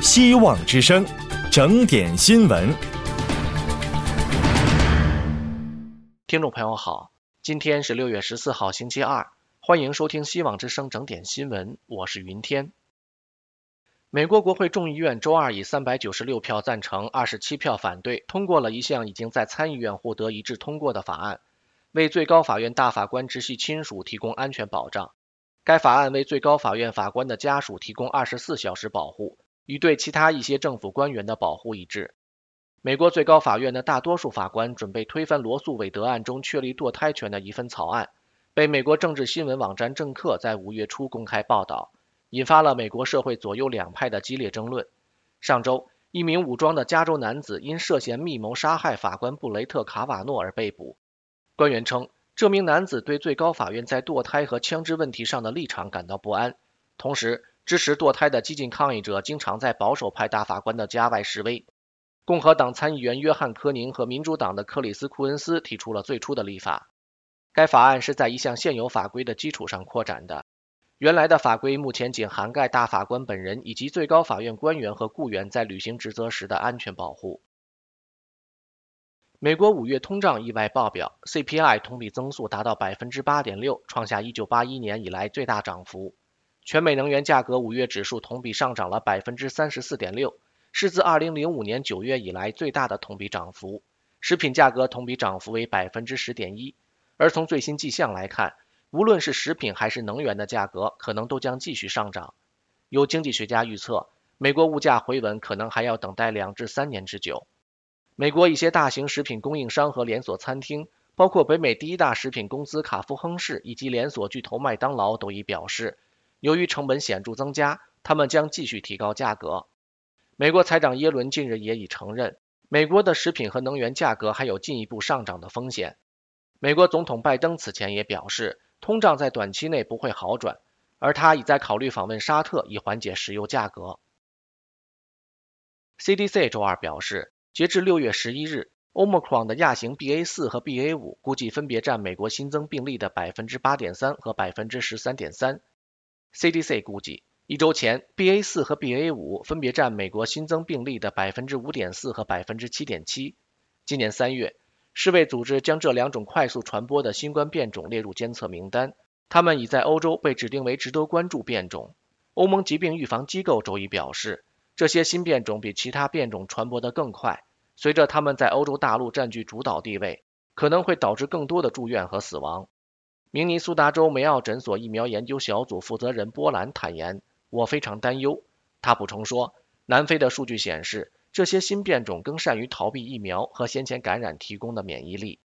希望之声，整点新闻。 听众朋友好，今天是6月14号星期二，欢迎收听希望之声整点新闻，我是云天。美国国会众议院周二以396票赞成、27票反对通过了一项已经在参议院获得一致通过的法案，为最高法院大法官直系亲属提供安全保障。该法案为最高法院法官的家属提供24小时保护，与对其他一些政府官员的保护一致。美国最高法院的大多数法官准备推翻罗诉韦德案中确立堕胎权的一份草案，被美国政治新闻网站政客在5月初公开报道，引发了美国社会左右两派的激烈争论。上周，一名武装的加州男子因涉嫌密谋杀害法官布雷特·卡瓦诺而被捕。官员称，这名男子对最高法院在堕胎和枪支问题上的立场感到不安，同时支持堕胎的激进抗议者经常在保守派大法官的家外示威。共和党参议员约翰·科宁和民主党的克里斯·库恩斯提出了最初的立法。该法案是在一项现有法规的基础上扩展的，原来的法规目前仅涵盖大法官本人以及最高法院官员和雇员在履行职责时的安全保护。美国5月通胀意外爆表 ，CPI 同比增速达到 8.6%， 创下1981年以来最大涨幅。全美能源价格5月指数同比上涨了 34.6%， 是自2005年9月以来最大的同比涨幅。食品价格同比涨幅为 10.1%， 而从最新迹象来看，无论是食品还是能源的价格可能都将继续上涨。有经济学家预测，美国物价回稳可能还要等待2至3年之久。美国一些大型食品供应商和连锁餐厅，包括北美第一大食品公司卡夫亨氏以及连锁巨头麦当劳都已表示，由于成本显著增加，他们将继续提高价格。美国财长耶伦近日也已承认，美国的食品和能源价格还有进一步上涨的风险。美国总统拜登此前也表示，通胀在短期内不会好转，而他已在考虑访问沙特以缓解石油价格。CDC 周二表示，截至6月11日 ，Omicron 的亚型 BA4 和 BA5 估计分别占美国新增病例的 8.3% 和 13.3%。CDC 估计，一周前 BA4 和 BA5 分别占美国新增病例的 5.4% 和 7.7%。今年3月，世卫组织将这两种快速传播的新冠变种列入监测名单，它们已在欧洲被指定为值得关注变种。欧盟疾病预防机构周一表示，这些新变种比其他变种传播得更快，随着它们在欧洲大陆占据主导地位，可能会导致更多的住院和死亡。明尼苏达州梅奥诊所疫苗研究小组负责人波兰坦言，我非常担忧。他补充说，南非的数据显示，这些新变种更善于逃避疫苗和先前感染提供的免疫力。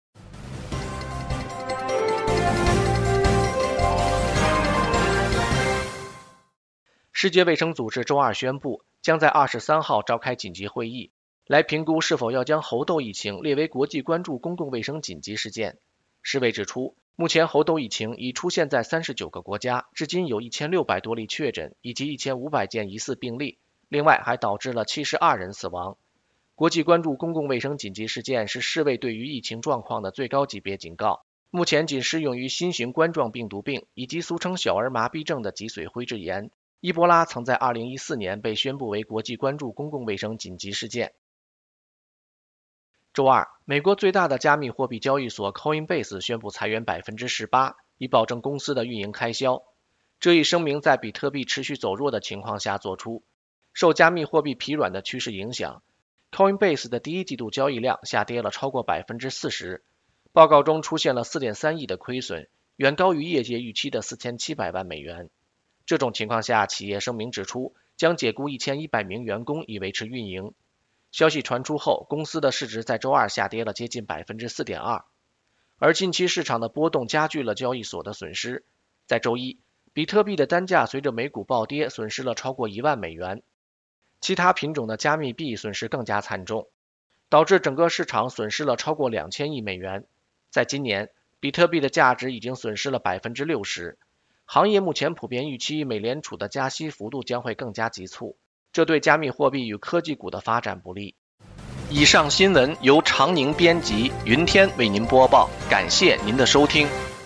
世界卫生组织周二宣布，将在23号召开紧急会议，来评估是否要将猴痘疫情列为国际关注公共卫生紧急事件。世卫指出，目前猴痘疫情已出现在39个国家，至今有1600多例确诊，以及1500件疑似病例，另外还导致了72人死亡。国际关注公共卫生紧急事件是世卫对于疫情状况的最高级别警告，目前仅适用于新型冠状病毒病以及俗称小儿麻痹症的脊髓灰质炎。伊波拉曾在2014年被宣布为国际关注公共卫生紧急事件。周二，美国最大的加密货币交易所 Coinbase 宣布裁员 18%， 以保证公司的运营开销。这一声明在比特币持续走弱的情况下做出。受加密货币疲软的趋势影响， Coinbase 的第一季度交易量下跌了超过 40%， 报告中出现了 4.3 亿的亏损，远高于业界预期的4700万美元。这种情况下，企业声明指出，将解雇1100名员工以维持运营。消息传出后，公司的市值在周二下跌了接近 4.2%。而近期市场的波动加剧了交易所的损失。在周一，比特币的单价随着美股暴跌，损失了超过1万美元。其他品种的加密币损失更加惨重，导致整个市场损失了超过2000亿美元。在今年，比特币的价值已经损失了 60%。行业目前普遍预期美联储的加息幅度将会更加急促，这对加密货币与科技股的发展不利。以上新闻由常宁编辑，云天为您播报，感谢您的收听。